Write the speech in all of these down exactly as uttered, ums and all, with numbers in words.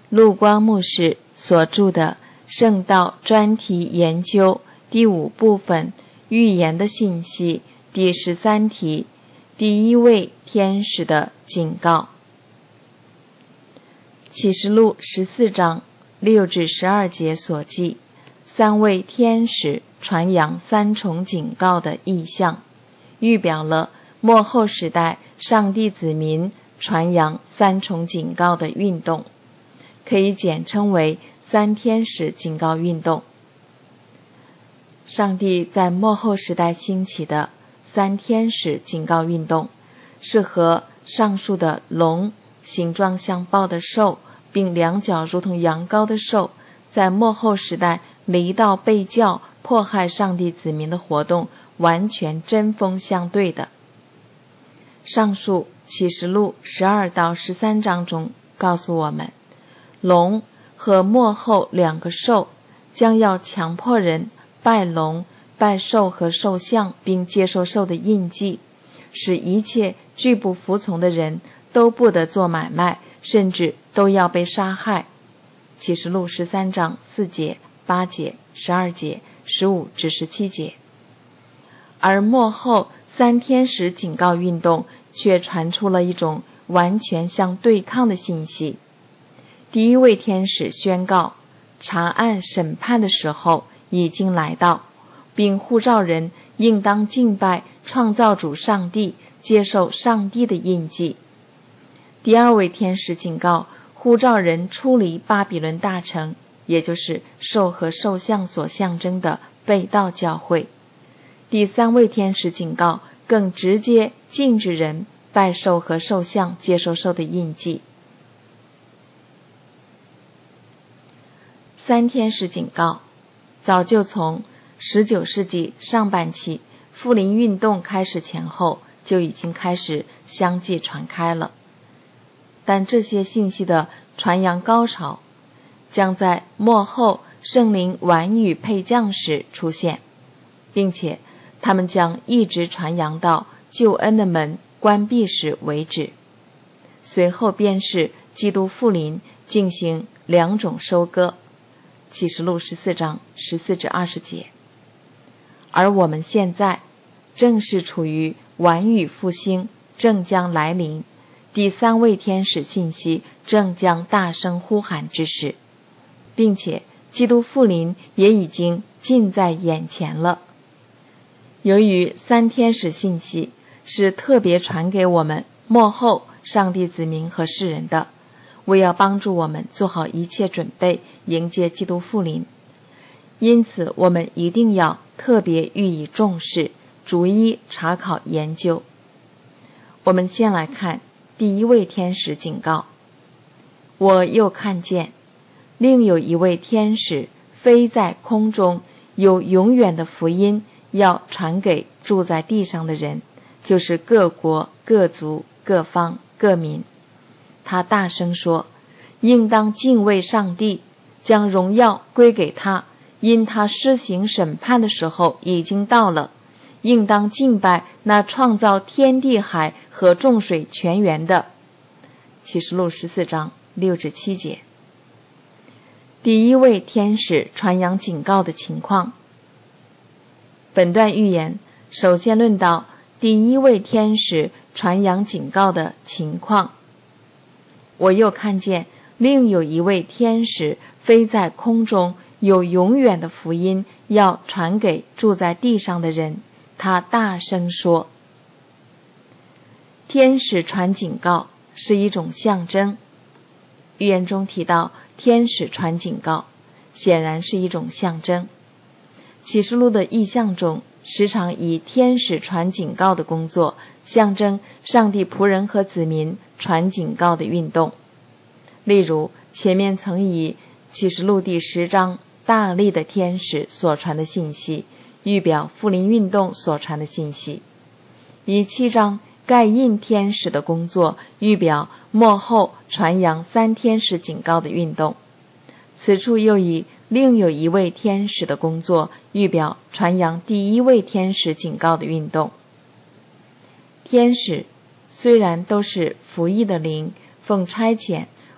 陆光牧师所著的圣道专题研究第五部分预言的信息第十三题，第一位天使的警告。启示录十四章六至十二节所记，三位天使传扬三重警告的意象，预表了末后时代上帝子民传扬三重警告的运动，可以简称为三天使警告运动。上帝在末后时代兴起的三天使警告运动，是和上述的龙、形状像豹的兽，并两脚如同羊羔的兽，在末后时代离道背教、迫害上帝子民的活动完全针锋相对的。上述启示录十二到十三章中告诉我们，龙和末后两个兽将要强迫人拜龙、拜兽和兽像，并接受兽的印记，使一切拒不服从的人都不得做买卖，甚至都要被杀害。启示录十三章四节、八节、十二节、十五至十七节。而末后三天使警告运动却传出了一种完全相对抗的信息。第一位天使宣告，查案审判的时候已经来到，并呼召人应当敬拜创造主上帝，接受上帝的印记。第二位天使警告，呼召人出离巴比伦大城，也就是兽和兽像所象征的背道教会。第三位天使警告，更直接禁止人拜兽和兽像，接受兽的印记。三天使警告早就从十九世纪上半期复临运动开始前后就已经开始相继传开了，但这些信息的传扬高潮将在末后圣灵晚雨配降时出现，并且他们将一直传扬到救恩的门关闭时为止。随后便是基督复临，进行两种收割。启示录十四章十四至二十节。而我们现在正是处于晚雨复兴正将来临，第三位天使信息正将大声呼喊之时，并且基督复临也已经近在眼前了。由于三天使信息是特别传给我们末后上帝子民和世人的，为要帮助我们做好一切准备迎接基督复临，因此我们一定要特别予以重视，逐一查考研究。我们先来看第一位天使警告，我又看见另有一位天使飞在空中，有永远的福音要传给住在地上的人，就是各国、各族、各方、各民。他大声说，应当敬畏上帝，将荣耀归给他，因他施行审判的时候已经到了，应当敬拜那创造天地海和众水泉源的。启示录十四章六至七节。第一位天使传扬警告的情况。本段预言首先论到第一位天使传扬警告的情况。我又看见另有一位天使飞在空中，有永远的福音要传给住在地上的人。他大声说，天使传警告是一种象征。预言中提到天使传警告，显然是一种象征。启示录的意象中时常以天使传警告的工作象征上帝仆人和子民传警告的运动。例如前面曾以启示录第十章大力的天使所传的信息预表复临运动所传的信息，以七章盖印天使的工作预表末后传扬三天使警告的运动。此处又以另有一位天使的工作预表传扬第一位天使警告的运动。天使虽然都是服役的灵，奉差遣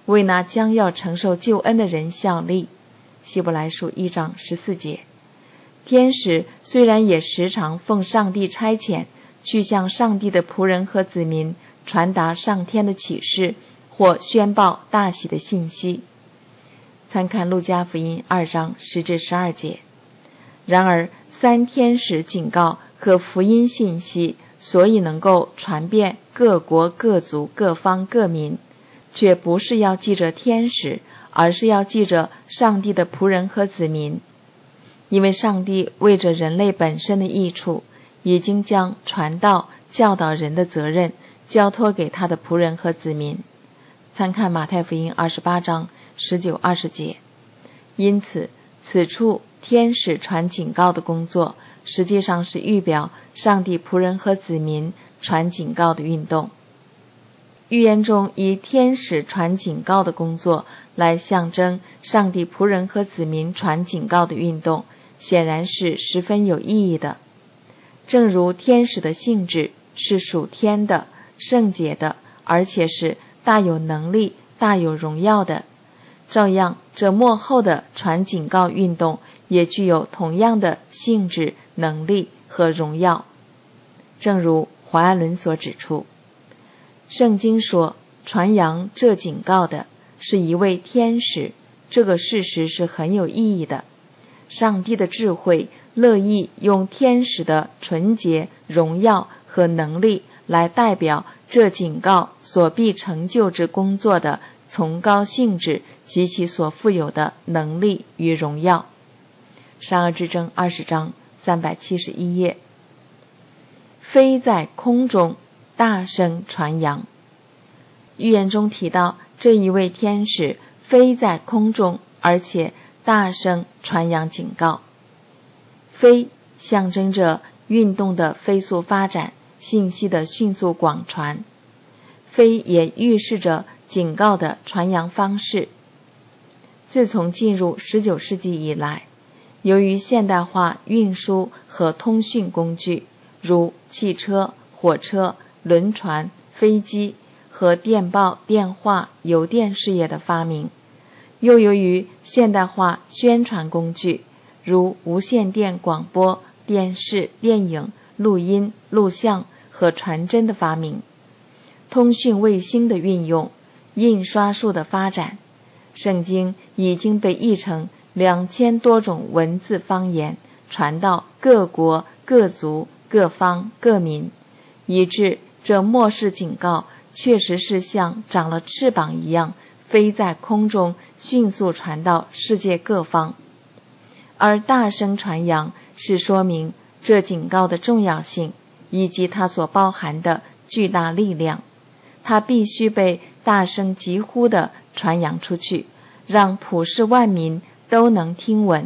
为那将要承受救恩的人效力。希伯来书一章十四节。天使虽然也时常奉上帝差遣，去向上帝的仆人和子民传达上天的启示，或宣报大喜的信息。参看路加福音二章十至十二节。然而三天使警告和福音信息所以能够传遍各国各族各方各民，却不是要记着天使，而是要记着上帝的仆人和子民。因为上帝为着人类本身的益处，已经将传道教导人的责任交托给他的仆人和子民。参看马太福音二十八章十九二十节。因此此处天使传警告的工作，实际上是预表上帝仆人和子民传警告的运动。预言中以天使传警告的工作来象征上帝仆人和子民传警告的运动，显然是十分有意义的。正如天使的性质是属天的、圣洁的，而且是大有能力、大有荣耀的，照样这末后的传警告运动也具有同样的性质、能力和荣耀。正如华安伦所指出，圣经说传扬这警告的是一位天使，这个事实是很有意义的。上帝的智慧乐意用天使的纯洁、荣耀和能力来代表这警告所必成就之工作的崇高性质及其所富有的能力与荣耀。善恶之争二十章三百七十一页。飞在空中，大声传扬。预言中提到这一位天使飞在空中，而且大声传扬警告。飞象征着运动的飞速发展，信息的迅速广传。飞也预示着警告的传扬方式。自从进入十九世纪以来，由于现代化运输和通讯工具，如汽车、火车、轮船、飞机和电报、电话、邮电事业的发明，又由于现代化宣传工具，如无线电广播、电视、电影、录音、录像和传真的发明，通讯卫星的运用，印刷术的发展，圣经已经被译成两千多种文字方言，传到各国各族各方各民，以致这末世警告确实是像长了翅膀一样，飞在空中，迅速传到世界各方。而大声传扬是说明这警告的重要性以及它所包含的巨大力量，它必须被大声疾呼地传扬出去，让普世万民都能听闻。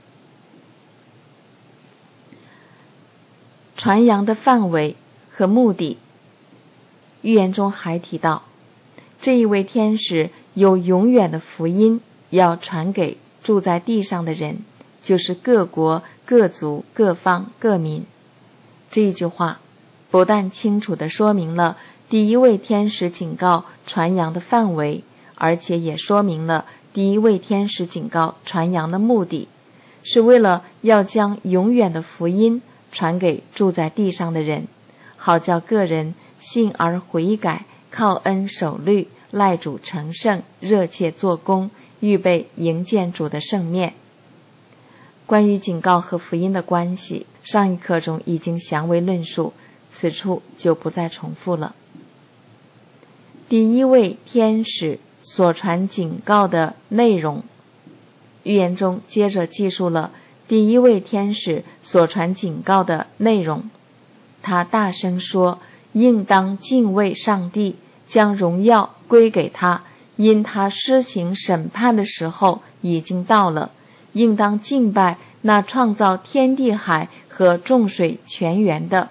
传扬的范围和目的，预言中还提到，这一位天使有永远的福音要传给住在地上的人，就是各国各族各方各民。这一句话不但清楚地说明了第一位天使警告传扬的范围，而且也说明了第一位天使警告传扬的目的，是为了要将永远的福音传给住在地上的人，好叫个人信而悔改，靠恩守律，赖主成圣，热切做工，预备迎见主的圣面。关于警告和福音的关系，上一课中已经详为论述，此处就不再重复了。第一位天使所传警告的内容，预言中接着记述了第一位天使所传警告的内容。他大声说，应当敬畏上帝，将荣耀归给他，因他施行审判的时候已经到了，应当敬拜那创造天地海和众水泉源的，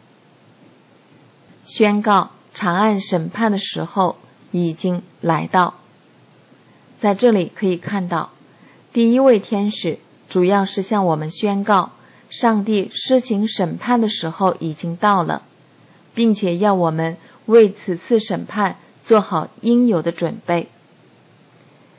宣告长按审判的时候已经来到。在这里可以看到，第一位天使主要是向我们宣告，上帝施行审判的时候已经到了，并且要我们为此次审判做好应有的准备。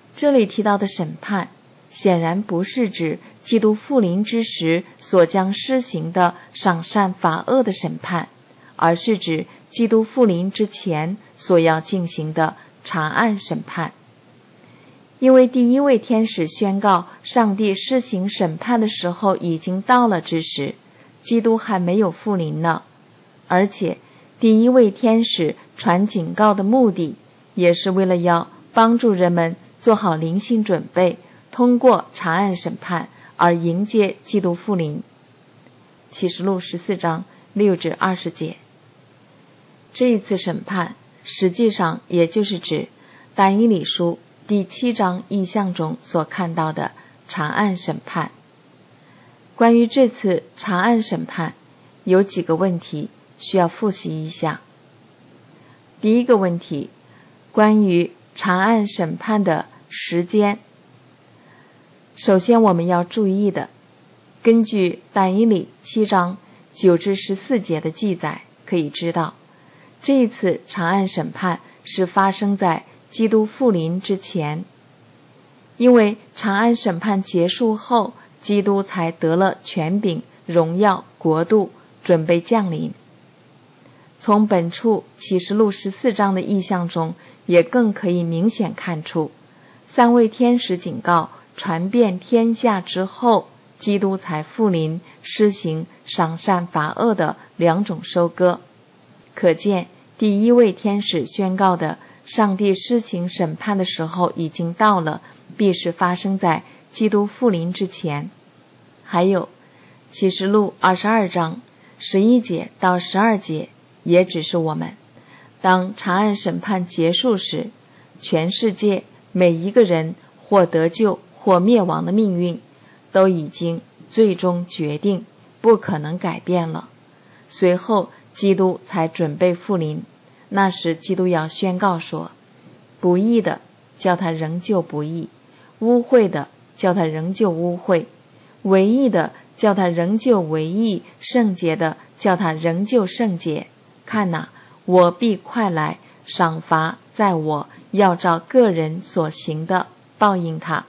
这里提到的审判显然不是指基督复临之时所将施行的赏善罚恶的审判，而是指基督复临之前所要进行的查案审判。因为第一位天使宣告上帝施行审判的时候已经到了之时，基督还没有复临呢。而且第一位天使传警告的目的，也是为了要帮助人们做好灵性准备，通过查案审判而迎接基督复临。启示录十四章六至二十节。这一次审判实际上也就是指但以理书第七章异象中所看到的查案审判。关于这次查案审判，有几个问题需要复习一下。第一个问题，关于查案审判的时间。首先我们要注意的，根据但以理七章九至十四节的记载可以知道，这一次查案审判是发生在基督复临之前，因为查案审判结束后，基督才得了权柄、荣耀、国度，准备降临。从本处启示录十四章的异象中，也更可以明显看出，三位天使警告传遍天下之后，基督才复临，施行赏善罚恶的两种收割。可见第一位天使宣告的上帝施行审判的时候已经到了，必是发生在基督复临之前。还有启示录二十二章十一节到十二节也指示我们，当查案审判结束时，全世界每一个人或得救或灭亡的命运都已经最终决定，不可能改变了。随后基督才准备复临，那时基督要宣告说，不义的叫他仍旧不义，污秽的叫他仍旧污秽，违义的叫他仍旧违义，圣洁的叫他仍旧圣洁。看哪，我必快来，赏罚在我，要照个人所行的报应他。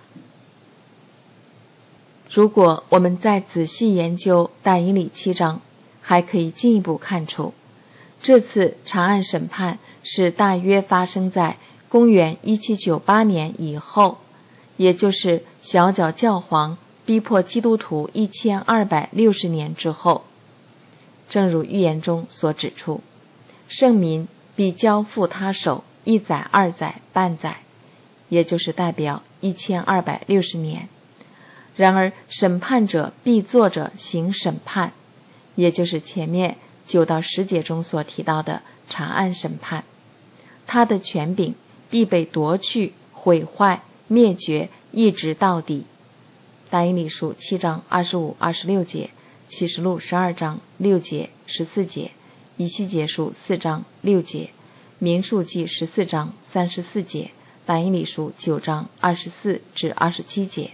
如果我们再仔细研究但以理七章，还可以进一步看出，这次查案审判是大约发生在公元一七九八年以后，也就是小角教皇逼迫基督徒一千二百六十年之后。正如预言中所指出，圣民必交付他手一载、二载、半载，也就是代表一千二百六十年。然而审判者必坐着行审判，也就是前面九到十节中所提到的查案审判。他的权柄必被夺去、毁坏、灭绝，一直到底。但以理书七章二十五、二十六节，启示录十二章六节、十四节，以西结书四章六节，民数记十四章三十四节，但以理书九章二十四至二十七节。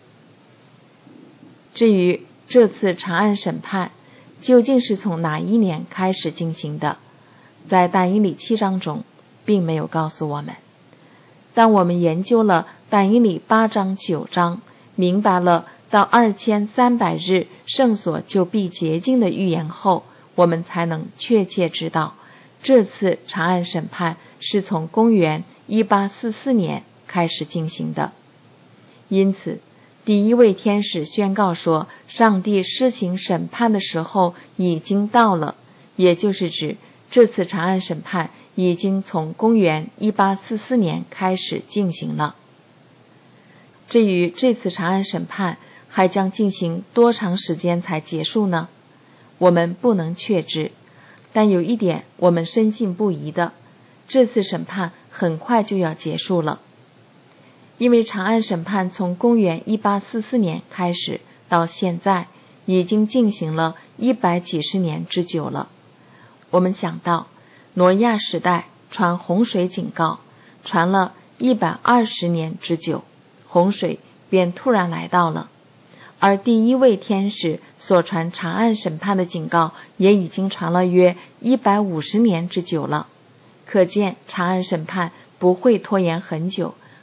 至于这次查案审判究竟是从哪一年开始进行的，在但以理七章中并没有告诉我们。当我们研究了但以理八章九章，明白了到二千三百日圣所就必洁净的预言后，我们才能确切知道这次查案审判是从公元一八四四年开始进行的。因此第一位天使宣告说，上帝施行审判的时候已经到了，也就是指这次查案审判已经从公元一八四四年开始进行了。至于这次查案审判还将进行多长时间才结束呢？我们不能确知，但有一点我们深信不疑的，这次审判很快就要结束了。因为查案审判从公元一八四四年开始到现在已经进行了一百几十年之久了。我们想到挪亚时代传洪水警告，传了一百二十年之久，洪水便突然来到了。而第一位天使所传查案审判的警告也已经传了约一百五十年之久了。可见查案审判不会拖延很久，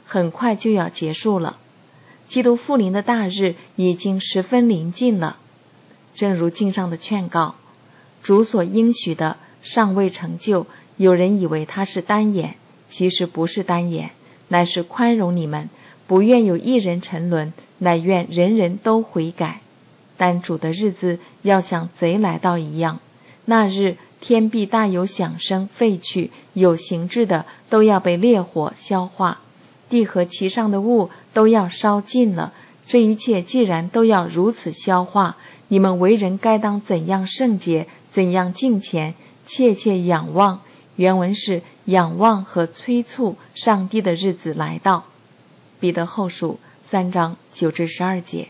很快就要结束了，基督复临的大日已经十分临近了。正如经上的劝告，主所应许的尚未成就，有人以为他是单言，其实不是单言，乃是宽容你们，不愿有一人沉沦，乃愿人人都悔改。但主的日子要像贼来到一样，那日天必大有响声废去，有形质的都要被烈火消化，地和其上的物都要烧尽了。这一切既然都要如此消化，你们为人该当怎样圣洁，怎样敬虔，切切仰望。原文是仰望和催促上帝的日子来到。彼得后书三章九至十二节。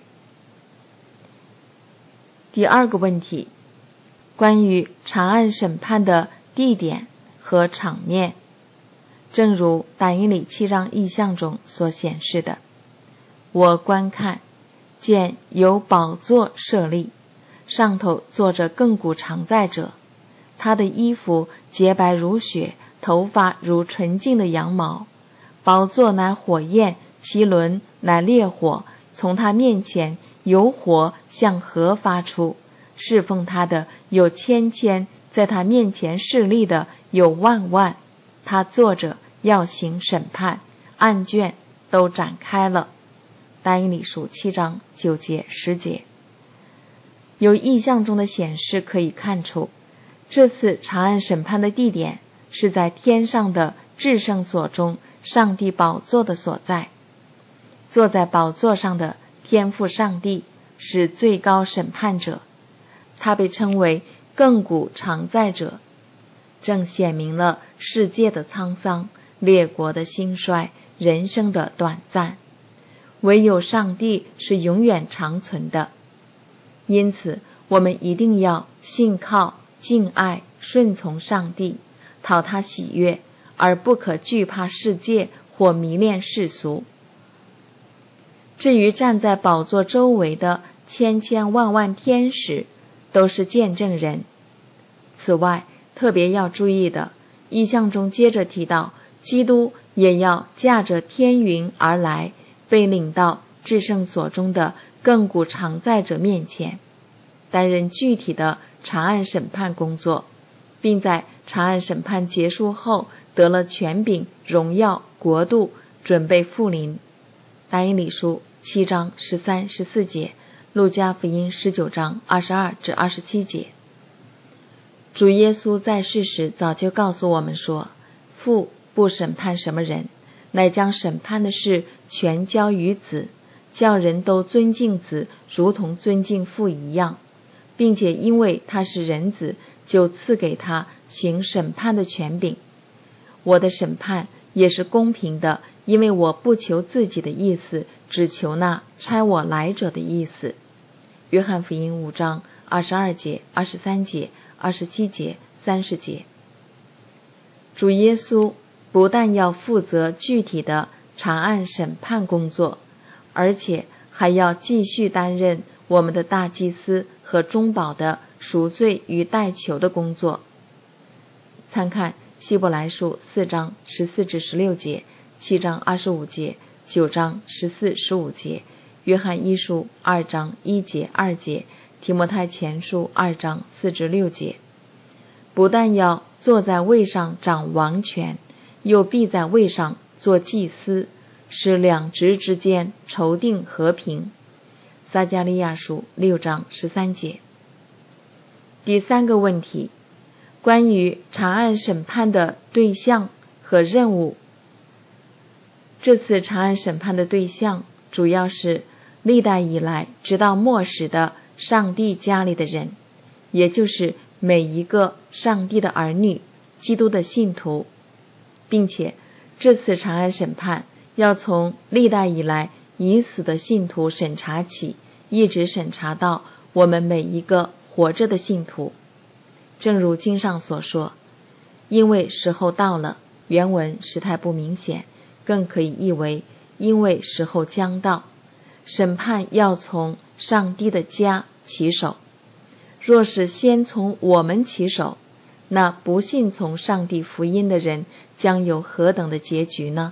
第二个问题，关于长按审判的地点和场面，正如但以理七章异象中所显示的，我观看，见有宝座设立，上头坐着亘古常在者，他的衣服洁白如雪，头发如纯净的羊毛。宝座乃火焰，其轮乃烈火，从他面前有火向河发出，侍奉他的有千千，在他面前侍立的有万万。他坐着要行审判，案卷都展开了。但以理书七章九节十节。由异象中的显示可以看出，这次长按审判的地点是在天上的至圣所中，上帝宝座的所在。坐在宝座上的天父上帝是最高审判者，他被称为亘古常在者，正显明了世界的沧桑，列国的兴衰，人生的短暂。唯有上帝是永远长存的，因此我们一定要信靠、敬爱、顺从上帝，讨他喜悦，而不可惧怕世界或迷恋世俗。至于站在宝座周围的千千万万天使，都是见证人。此外，特别要注意的，异象中接着提到，基督也要驾着天云而来，被领到至圣所中的亘古常在者面前，担任具体的长按审判工作，并在长按审判结束后得了权柄、荣耀、国度，准备复临。但以理书七章十三、十四节，路加福音十九章二十二至二十七节。主耶稣在世时早就告诉我们说，父不审判什么人，乃将审判的事全交于子，叫人都尊敬子，如同尊敬父一样，并且因为他是人子，就赐给他行审判的权柄。我的审判也是公平的，因为我不求自己的意思，只求那差我来者的意思。约翰福音五章二十二节、二十三节、二十七节、三十节。主耶稣不但要负责具体的长按审判工作，而且还要继续担任我们的大祭司和中保的赎罪与代求的工作。参看希伯来书四章十四至十六节，七章二十五节，九章十四、十五节，约翰一书二章一节、二节，提摩太前书二章四至六节。不但要坐在位上掌王权，又必在位上做祭司，使两职之间筹定和平。撒迦利亚书六章十三节。第三个问题，关于长按审判的对象和任务。这次长按审判的对象主要是历代以来直到末时的上帝家里的人，也就是每一个上帝的儿女，基督的信徒，并且这次长按审判要从历代以来已死的信徒审查起，一直审查到我们每一个活着的信徒。正如经上所说，因为时候到了，原文时态不明显，更可以译为因为时候将到，审判要从上帝的家起手。若是先从我们起手，那不信从上帝福音的人将有何等的结局呢？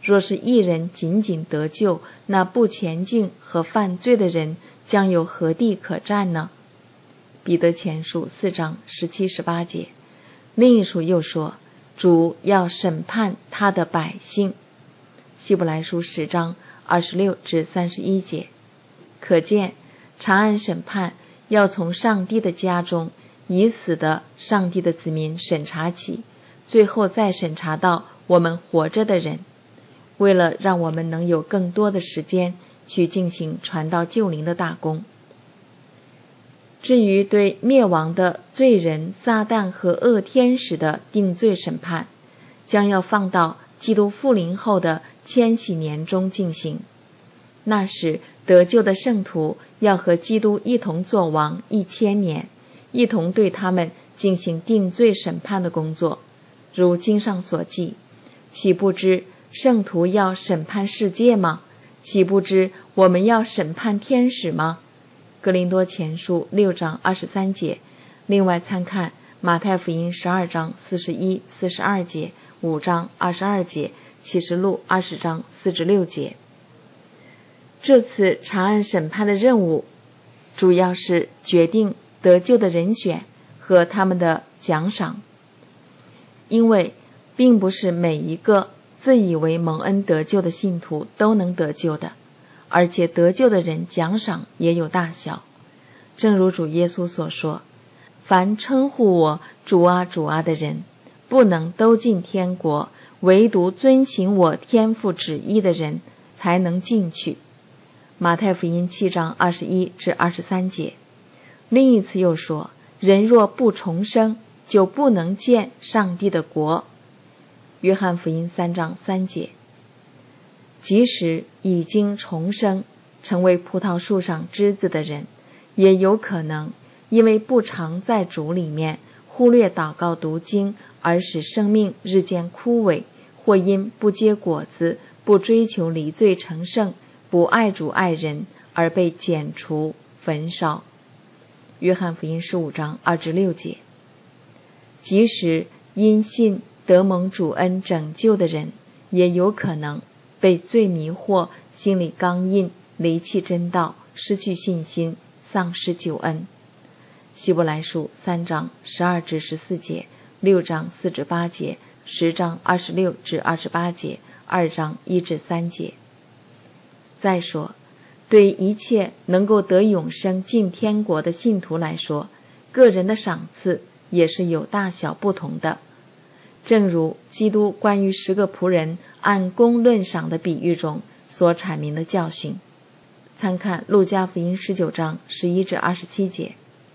若是一人仅仅得救，那不前进和犯罪的人将有何地可占呢？彼得前书四章十七十八节。另一处又说，主要审判他的百姓。希伯来书十章二十六至三十一节。可见查案审判要从上帝的家中已死的上帝的子民审查起，最后再审查到我们活着的人，为了让我们能有更多的时间去进行传道救灵的大功。至于对灭亡的罪人撒旦和恶天使的定罪审判，将要放到基督复临后的千禧年中进行。那时得救的圣徒要和基督一同作王一千年，一同对他们进行定罪审判的工作。如经上所记，岂不知圣徒要审判世界吗？岂不知我们要审判天使吗？哥林多前书六章二十三节。另外参看马太福音十二章四十一、四十二节，五章二十二节，启示录二十章四至六节。这次查案审判的任务，主要是决定得救的人选和他们的奖赏。因为并不是每一个自以为蒙恩得救的信徒都能得救的，而且得救的人奖赏也有大小。正如主耶稣所说，凡称呼我主啊主啊的人，不能都进天国，唯独遵行我天父旨意的人才能进去。马太福音七章二十一至二十三节。另一次又说，人若不重生，就不能见上帝的国。约翰福音三章三节。即使已经重生，成为葡萄树上枝子的人，也有可能因为不常在主里面，忽略祷告读经，而使生命日渐枯萎，或因不结果子，不追求离罪成圣，不爱主爱人，而被剪除焚烧。约翰福音十五章二至六节。即使因信得蒙主恩拯救的人，也有可能被罪迷惑，心里刚硬，离弃真道，失去信心，丧失救恩。希伯来书三章十二至十四节，六章四至八节，十章二十六至二十八节，二章一至三节。再说，对一切能够得永生进天国的信徒来说，个人的赏赐也是有大小不同的。正如基督关于十个仆人按功论赏的比喻中所阐明的教训，参看路加福音十九章十一至二十七节。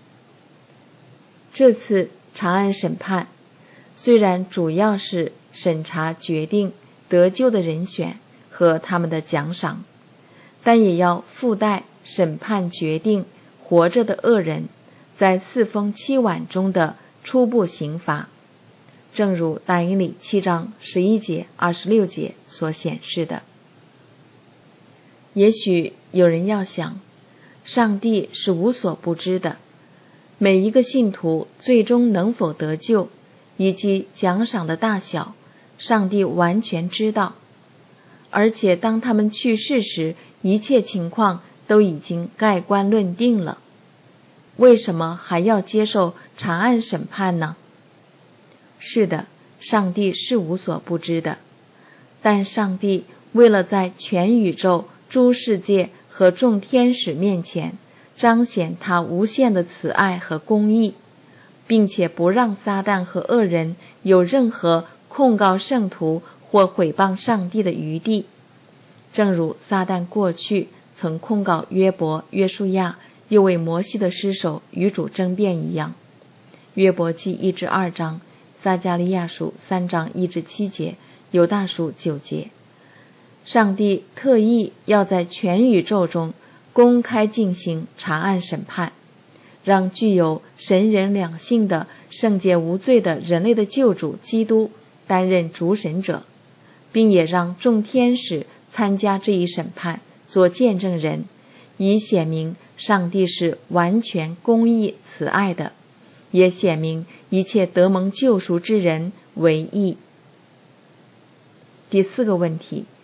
这次查案审判虽然主要是审查决定得救的人选和他们的奖赏，但也要附带审判决定活着的恶人在四风七晚中的初步刑罚，正如但以理七章十一节二十六节所显示的。也许有人要想，上帝是无所不知的，每一个信徒最终能否得救以及奖赏的大小，上帝完全知道，而且当他们去世时，一切情况都已经盖棺论定了，为什么还要接受查案审判呢？是的，上帝是无所不知的，但上帝为了在全宇宙诸世界和众天使面前彰显他无限的慈爱和公义，并且不让撒旦和恶人有任何控告圣徒或毁谤上帝的余地，正如撒旦过去曾控告约伯、约书亚，又为摩西的尸首与主争辩一样。约伯记一至二章，撒迦利亚书三章一至七节，犹大书九节。上帝特意要在全宇宙中公开进行查案审判，让具有神人两性的圣洁无罪的人类的救主基督担任主审者，并也让众天使参加这一审判，做见证人，以显明上帝是完全公义慈爱的，也显明一切得蒙救赎之人为义。第四个问题，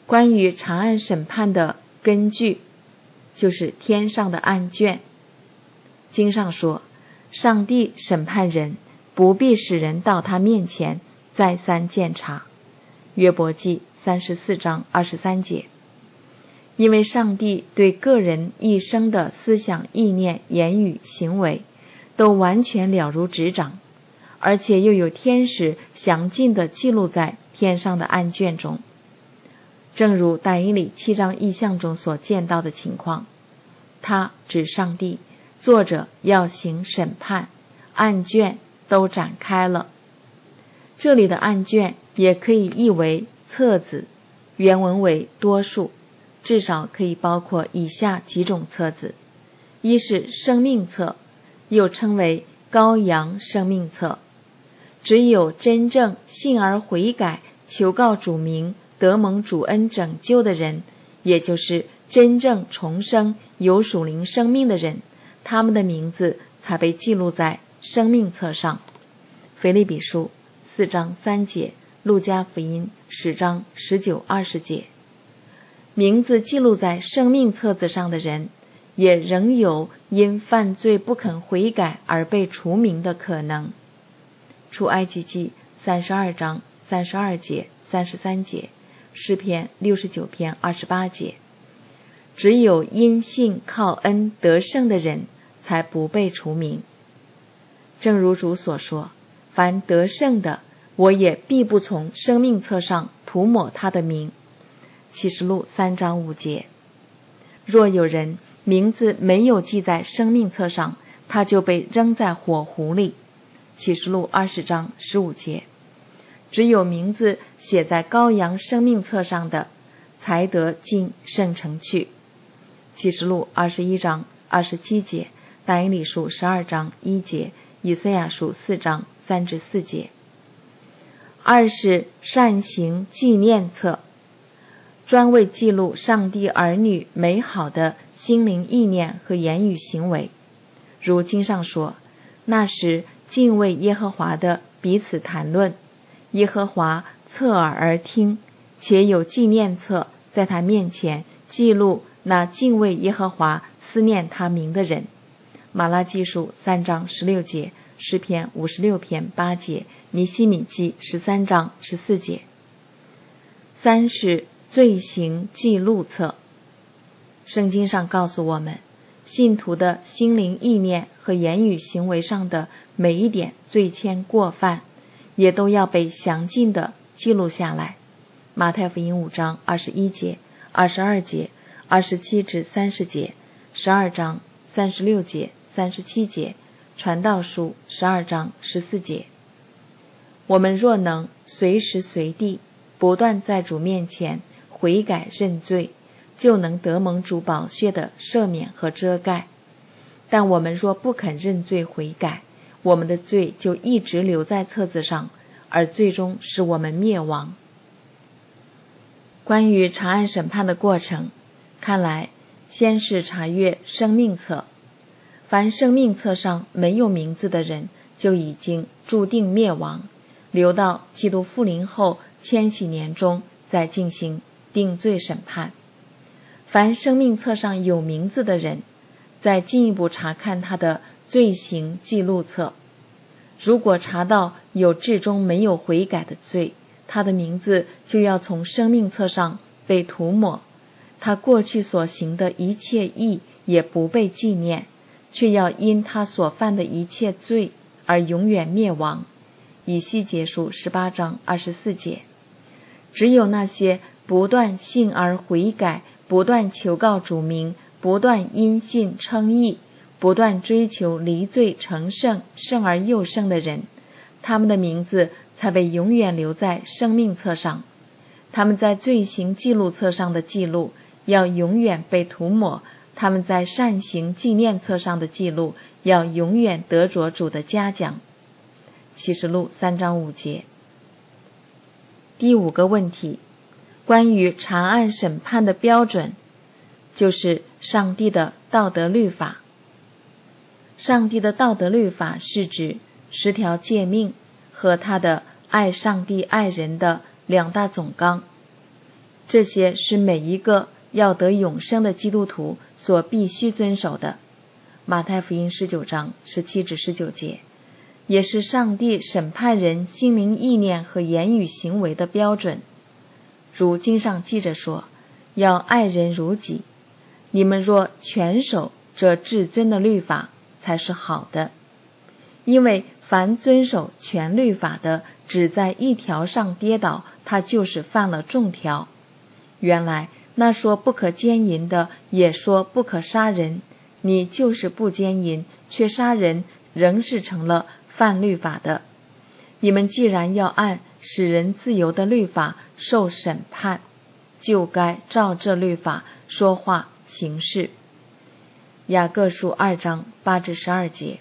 关于查案审判的根据，就是天上的案卷。经上说，上帝审判人，不必使人到他面前再三检查。约伯记三十四章二十三节。因为上帝对个人一生的思想、意念、言语、行为都完全了如指掌，而且又有天使详尽地记录在天上的案卷中。正如但以理七章异象中所见到的情况，他指上帝，作者要行审判，案卷都展开了。这里的案卷也可以译为册子，原文为多数，至少可以包括以下几种册子：一是生命册，又称为羔羊生命册，只有真正信而悔改，求告主名，得蒙主恩拯救的人，也就是真正重生有属灵生命的人，他们的名字才被记录在生命册上。腓立比书四章三节，路加福音十章十九二十节。名字记录在生命册子上的人，也仍有因犯罪不肯悔改而被除名的可能。出埃及记三十二章三十二节、三十三节，诗篇六十九篇二十八节。只有因信靠恩得胜的人，才不被除名。正如主所说，凡得胜的，我也必不从生命册上涂抹他的名。启示录三章五节。若有人名字没有记在生命册上，他就被扔在火湖里。启示录二十章十五节。只有名字写在羔羊生命册上的，才得进圣城去。启示录二十一章二十七节，但以理书十二章一节，以赛亚书四章三至四节。二是善行纪念册，专为记录上帝儿女美好的心灵意念和言语行为。如经上说，那时敬畏耶和华的彼此谈论，耶和华侧耳而听，且有纪念册在他面前记录那敬畏耶和华思念他名的人。马拉基书三章十六节，诗篇五十六篇八节，尼希米记十三章十四节。三是罪行记录册。圣经上告诉我们，信徒的心灵意念和言语行为上的每一点罪愆过犯，也都要被详尽地记录下来。马太福音五章二十一节、二十二节、二十七至三十节、十二章三十六节、三十七节，传道书十二章十四节。我们若能随时随地不断在主面前悔改认罪，就能得蒙主宝血的赦免和遮盖。但我们若不肯认罪悔改，我们的罪就一直留在册子上，而最终使我们灭亡。关于查案审判的过程，看来先是查阅生命册，凡生命册上没有名字的人，就已经注定灭亡，留到基督复临后千禧年中再进行定罪审判。凡生命册上有名字的人，再进一步查看他的罪行记录册，如果查到有至终没有悔改的罪，他的名字就要从生命册上被涂抹，他过去所行的一切义也不被纪念，却要因他所犯的一切罪而永远灭亡。以西结书十八章二十四节。只有那些不断信而悔改，不断求告主名，不断因信称义，不断追求离罪成圣，圣而又圣的人，他们的名字才被永远留在生命册上。他们在罪行记录册上的记录要永远被涂抹，他们在善行纪念册上的记录要永远得着主的嘉奖。启示录三章五节。第五个问题，关于查案审判的标准，就是上帝的道德律法。上帝的道德律法是指十条诫命和他的爱上帝爱人的两大总纲。 这些是每一个要得永生的基督徒所必须遵守的。马太福音十九章十七至十九节，也是上帝审判人心灵意念和言语行为的标准。如经上记着说，要爱人如己。你们若全守这至尊的律法，才是好的。因为凡遵守全律法的，只在一条上跌倒，他就是犯了众条。原来那说不可奸淫的，也说不可杀人，你就是不奸淫，却杀人，仍是成了犯律法的。你们既然要按使人自由的律法受审判，就该照这律法说话行事。雅各书二章八至十二节。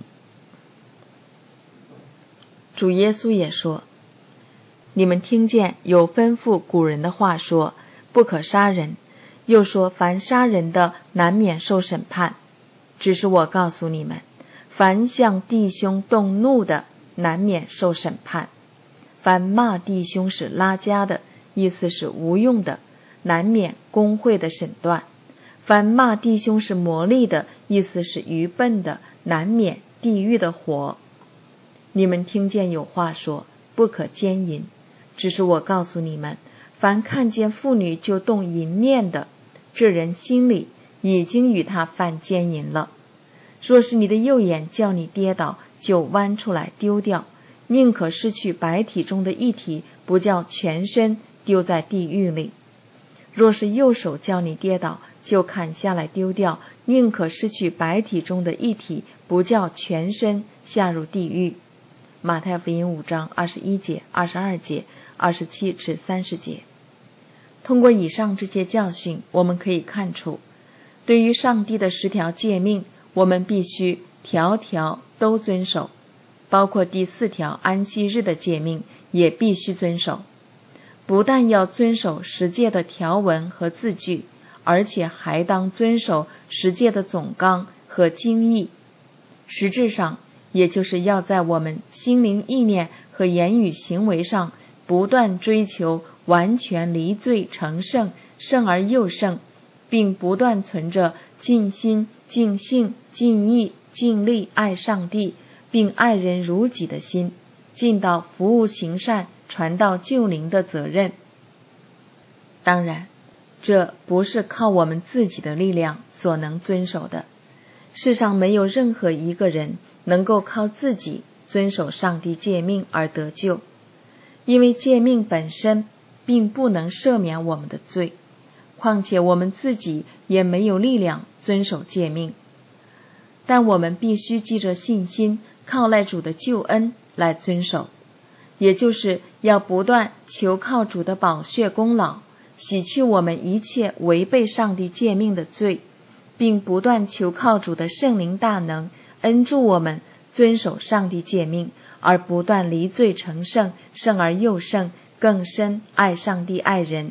主耶稣也说，你们听见有吩咐古人的话说，不可杀人，又说凡杀人的难免受审判。只是我告诉你们，凡向弟兄动怒的，难免受审判；凡骂弟兄是拉加的，意思是无用的，难免公会的审断；凡骂弟兄是魔力的，意思是愚笨的，难免地狱的火。你们听见有话说，不可奸淫，只是我告诉你们，凡看见妇女就动淫念的，这人心里已经与他犯奸淫了。若是你的右眼叫你跌倒，就剜出来丢掉，宁可失去百体中的一体，不叫全身丢在地狱里。若是右手叫你跌倒，就砍下来丢掉，宁可失去百体中的一体，不叫全身下入地狱。马太福音五章二十一节、二十二节、二十七至三十节。通过以上这些教训，我们可以看出，对于上帝的十条诫命，我们必须条条都遵守，包括第四条安息日的诫命也必须遵守。不但要遵守十诫的条文和字句，而且还当遵守十诫的总纲和经义。实质上，也就是要在我们心灵意念和言语行为上不断追求完全离罪成圣，圣而又圣，并不断存着尽心、尽性、尽意、尽力爱上帝，并爱人如己的心，尽到服务行善、传道救灵的责任。当然，这不是靠我们自己的力量所能遵守的。世上没有任何一个人能够靠自己遵守上帝诫命而得救，因为诫命本身并不能赦免我们的罪，况且我们自己也没有力量遵守诫命。但我们必须记着信心，靠赖主的救恩来遵守，也就是要不断求靠主的宝血功劳，洗去我们一切违背上帝诫命的罪，并不断求靠主的圣灵大能恩助我们遵守上帝诫命，而不断离罪成圣，圣而又圣，更深爱上帝爱人。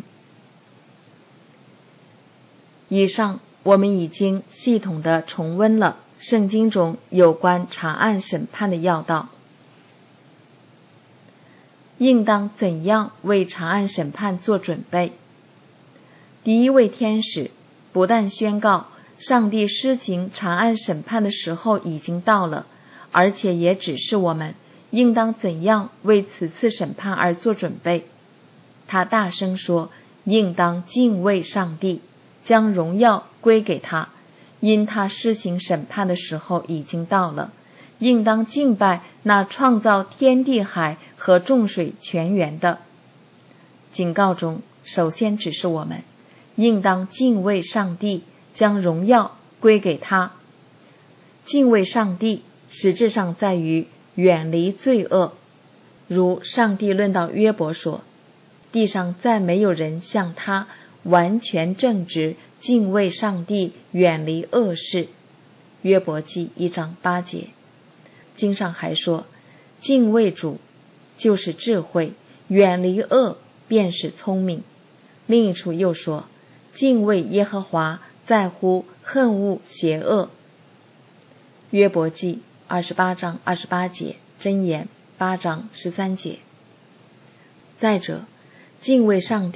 以上我们已经系统地重温了圣经中有关查案审判的要道。应当怎样为查案审判做准备？第一位天使不但宣告上帝施行查案审判的时候已经到了，而且也指示我们应当怎样为此次审判而做准备。他大声说，应当敬畏上帝，将荣耀归给他，因他施行审判的时候已经到了。应当敬拜那创造天地海和众水泉源的。警告中首先指示我们应当敬畏上帝，将荣耀归给他。敬畏上帝实质上在于远离罪恶，如上帝论到约伯说，地上再没有人像他完全正直，敬畏上帝，远离恶事。约伯记一章八节。经上还说，敬畏主就是智慧，远离恶便是聪明。另一处又说，敬畏耶和华在乎恨恶邪恶。约伯记二十八章二十八节，箴言八章十三节。再者，敬畏上帝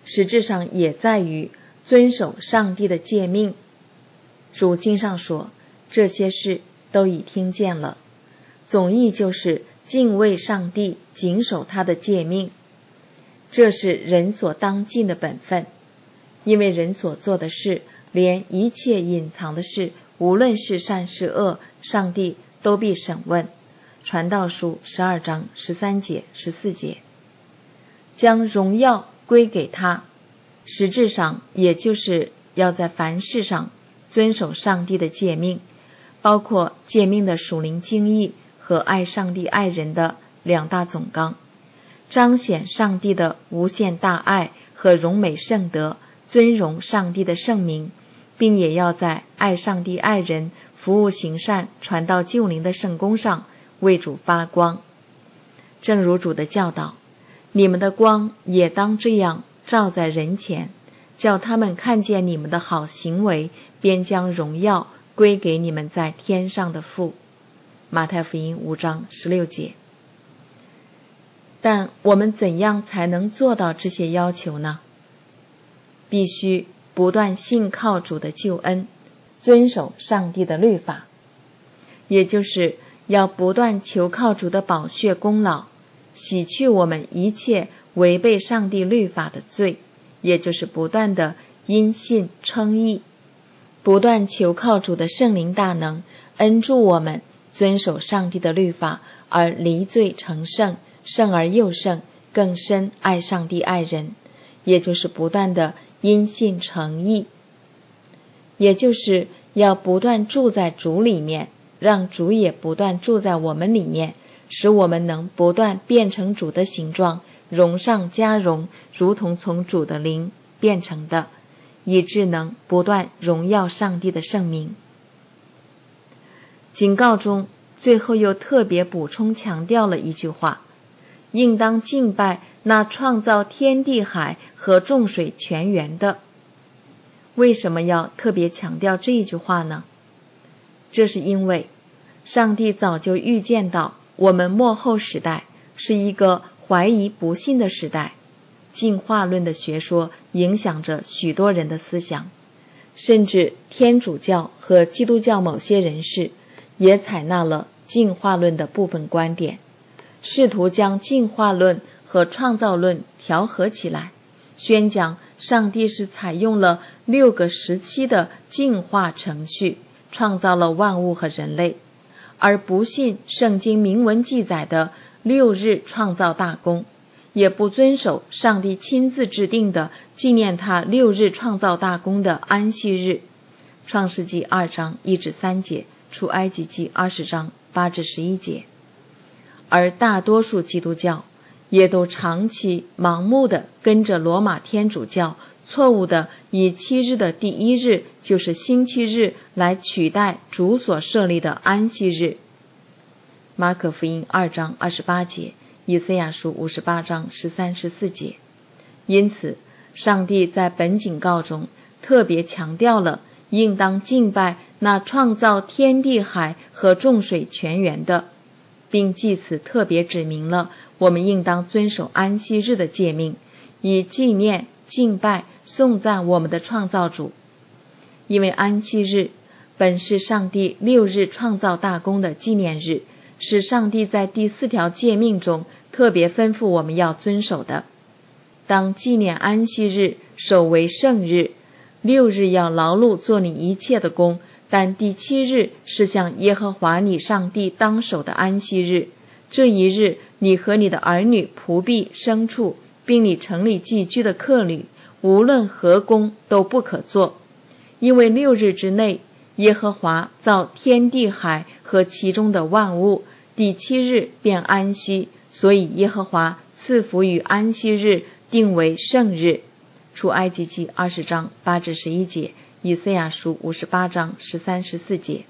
实质上也在于遵守上帝的诫命。主经上说，这些事都已听见了，总意就是敬畏上帝，谨守他的诫命。这是人所当尽的本分，因为人所做的事，连一切隐藏的事，无论是善是恶，上帝都必审问。传道书十二章十三节、十四节，将荣耀归给他，实质上也就是要在凡事上遵守上帝的诫命，包括诫命的属灵经义和爱上帝爱人的两大总纲，彰显上帝的无限大爱和荣美圣德，尊荣上帝的圣名，并也要在爱上帝爱人、服务行善、传道救灵的圣工上为主发光。正如主的教导，你们的光也当这样照在人前，叫他们看见你们的好行为，便将荣耀归给你们在天上的父。马太福音五章十六节。但我们怎样才能做到这些要求呢？必须不断信靠主的救恩，遵守上帝的律法，也就是要不断求靠主的宝血功劳，洗去我们一切违背上帝律法的罪，也就是不断的因信称义，不断求靠主的圣灵大能，恩助我们遵守上帝的律法，而离罪成圣，圣而又圣，更深爱上帝爱人，也就是不断的因信成义，也就是要不断住在主里面，让主也不断住在我们里面，使我们能不断变成主的形状，荣上加荣，如同从主的灵变成的，以致能不断荣耀上帝的圣名。警告中最后又特别补充强调了一句话，应当敬拜那创造天地海和众水泉源的。为什么要特别强调这一句话呢？这是因为上帝早就预见到我们末后时代是一个怀疑不信的时代，进化论的学说影响着许多人的思想，甚至天主教和基督教某些人士也采纳了进化论的部分观点，试图将进化论和创造论调和起来，宣讲上帝是采用了六个时期的进化程序创造了万物和人类，而不信圣经明文记载的六日创造大功，也不遵守上帝亲自制定的纪念他六日创造大功的安息日。创世纪二章一至三节，出埃及记二十章八至十一节。而大多数基督教也都长期盲目地跟着罗马天主教，错误地以七日的第一日就是星期日来取代主所设立的安息日。马可福音二章二十八节，以赛亚书五十八章十三、十四节。因此，上帝在本警告中特别强调了应当敬拜那创造天地海和众水泉源的，并藉此特别指明了我们应当遵守安息日的诫命，以纪念、敬拜、颂赞我们的创造主。因为安息日本是上帝六日创造大功的纪念日，是上帝在第四条诫命中特别吩咐我们要遵守的。当纪念安息日，守为圣日，六日要劳碌做你一切的工，但第七日是向耶和华你上帝当守的安息日。这一日，你和你的儿女、仆婢、牲畜，并你城里寄居的客旅，无论何工都不可做。因为六日之内，耶和华造天地海和其中的万物，第七日便安息，所以耶和华赐福与安息日，定为圣日。出埃及记二十章八至十一节，以赛亚书五十八章十三、十四节。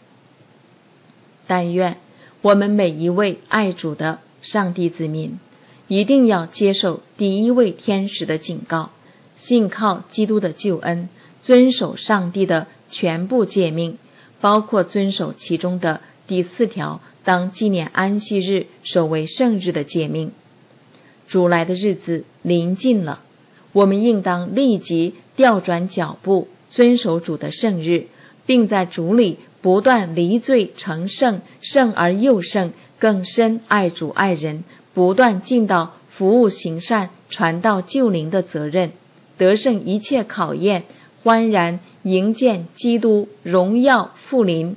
但愿我们每一位爱主的上帝子民，一定要接受第一位天使的警告，信靠基督的救恩，遵守上帝的全部诫命，包括遵守其中的第四条，当纪念安息日，守为圣日的诫命。主来的日子临近了， 我们应当立即调转脚步，遵守主的圣日，并在主里不断离罪成圣，圣而又圣，更深爱主爱人，不断尽到服务行善、传道救灵的责任，得胜一切考验，欢然迎见基督荣耀复临。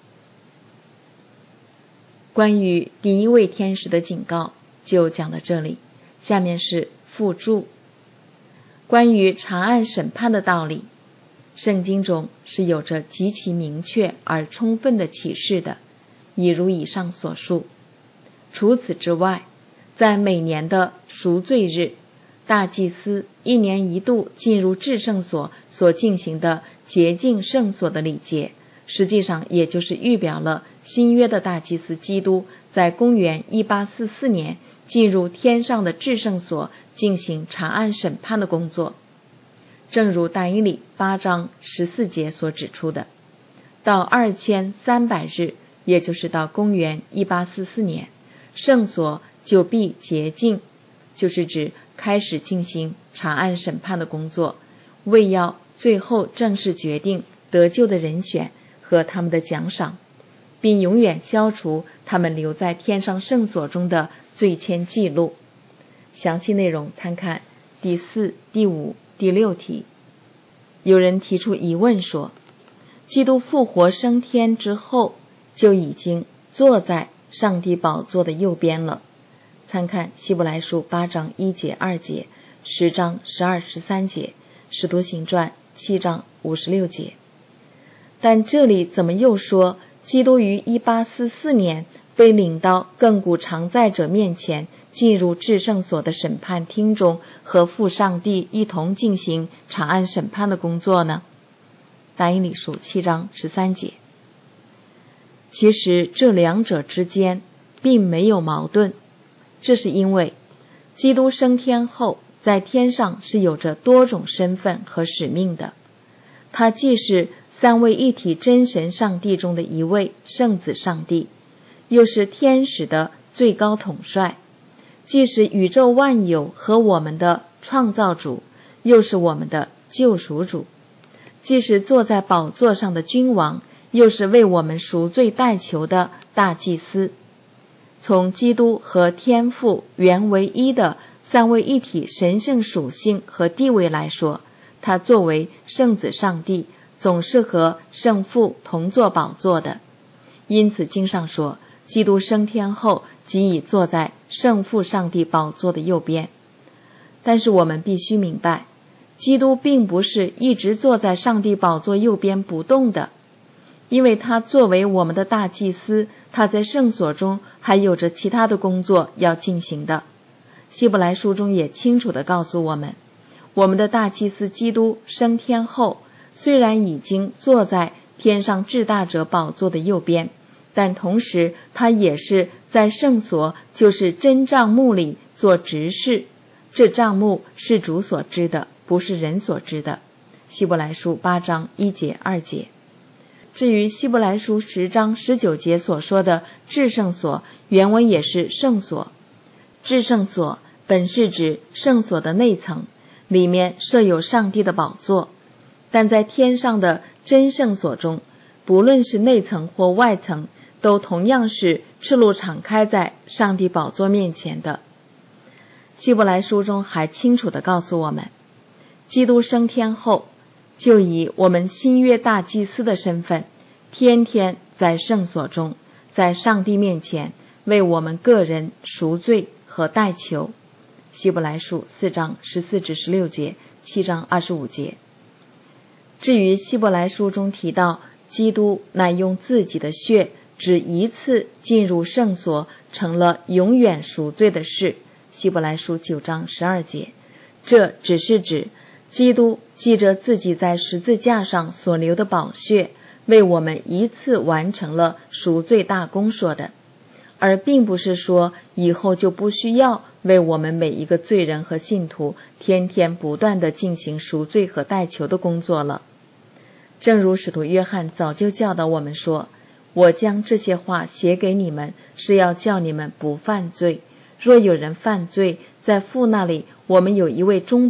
关于第一位天使的警告就讲到这里，下面是附注。关于查案审判的道理，圣经中是有着极其明确而充分的启示的，已如以上所述。除此之外，在每年的赎罪日，大祭司一年一度进入至圣所所进行的洁净圣所的礼节，实际上也就是预表了新约的大祭司基督在公元一八四四年进入天上的至圣所进行查案审判的工作。正如但以理八章十四节所指出的，到二千三百日，也就是到公元一八四四年，圣所就必洁净，就是指开始进行查案审判的工作，为要最后正式决定得救的人选和他们的奖赏，并永远消除他们留在天上圣所中的罪愆记录。详细内容参看第四、第五、第六题。有人提出疑问说，基督复活升天之后就已经坐在上帝宝座的右边了，参看希伯来书八章一节二节，十章十二十三节，使徒行传七章五十六节。但这里怎么又说基督于一八四四年被领到亘古常在者面前，进入至圣所的审判厅中，和父上帝一同进行查案审判的工作呢？但以理书七章十三节。其实这两者之间并没有矛盾，这是因为基督升天后在天上是有着多种身份和使命的。他既是三位一体真神上帝中的一位圣子上帝，又是天使的最高统帅，既是宇宙万有和我们的创造主，又是我们的救赎主，既是坐在宝座上的君王，又是为我们赎罪代求的大祭司。从基督和天父原为一的三位一体神圣属性和地位来说，他作为圣子上帝总是和圣父同坐宝座的。因此经上说，基督升天后即已坐在圣父上帝宝座的右边。但是我们必须明白，基督并不是一直坐在上帝宝座右边不动的，因为他作为我们的大祭司，他在圣所中还有着其他的工作要进行的。希伯来书中也清楚地告诉我们，我们的大祭司基督升天后，虽然已经坐在天上至大者宝座的右边，但同时他也是在圣所，就是真帐幕里做执事。这帐幕是主所知的，不是人所知的。希伯来书八章一节二节。至于希伯来书十章十九节所说的至圣所，原文也是圣所。至圣所本是指圣所的内层，里面设有上帝的宝座，但在天上的真圣所中，不论是内层或外层，都同样是赤露敞开在上帝宝座面前的。希伯来书中还清楚地告诉我们，基督升天后就以我们新约大祭司的身份，天天在圣所中，在上帝面前为我们个人赎罪和代求。希伯来书四章十四至十六节，七章二十五节。至于希伯来书中提到基督乃用自己的血只一次进入圣所，成了永远赎罪的事，希伯来书九章十二节，这只是指基督记着自己在十字架上所流的宝血，为我们一次完成了赎罪大功说的，而并不是说以后就不需要为我们每一个罪人和信徒天天不断地进行赎罪和代求的工作了。正如使徒约翰早就教导我们说，我将这些话写给你们，是要叫你们不犯罪。若有人犯罪，在父那里我们有一位中保，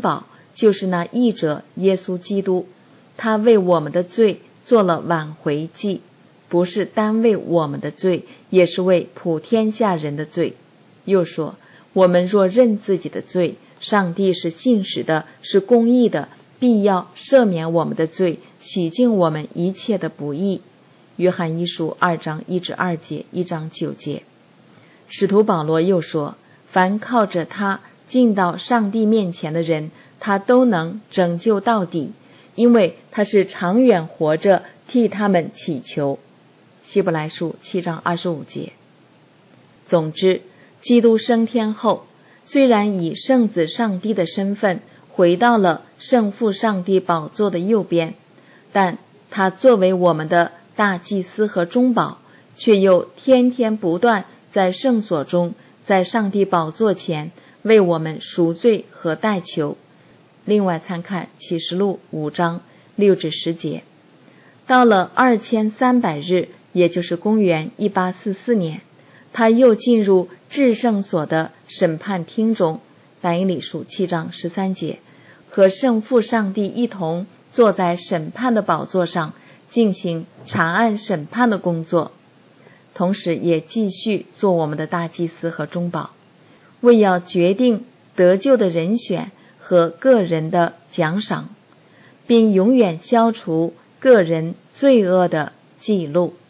就是那义者耶稣基督，他为我们的罪做了挽回祭，不是单为我们的罪，也是为普天下人的罪。又说，我们若认自己的罪，上帝是信实的，是公义的，必要赦免我们的罪，洗净我们一切的不义。约翰一书二章一至二节，一章九节。使徒保罗又说，凡靠着他进到上帝面前的人，他都能拯救到底，因为他是长远活着替他们祈求。希伯来书七章二十五节。总之，基督升天后，虽然以圣子上帝的身份回到了圣父上帝宝座的右边，但他作为我们的大祭司和中保，却又天天不断在圣所中，在上帝宝座前为我们赎罪和代求。另外参看启示录五章六至十节。到了二千三百日，也就是公元一八四四年，他又进入至圣所的审判厅中，但以理书七章十三节，和圣父上帝一同坐在审判的宝座上，进行查案审判的工作，同时也继续做我们的大祭司和中保，为要决定得救的人选和个人的奖赏，并永远消除个人罪恶的记录。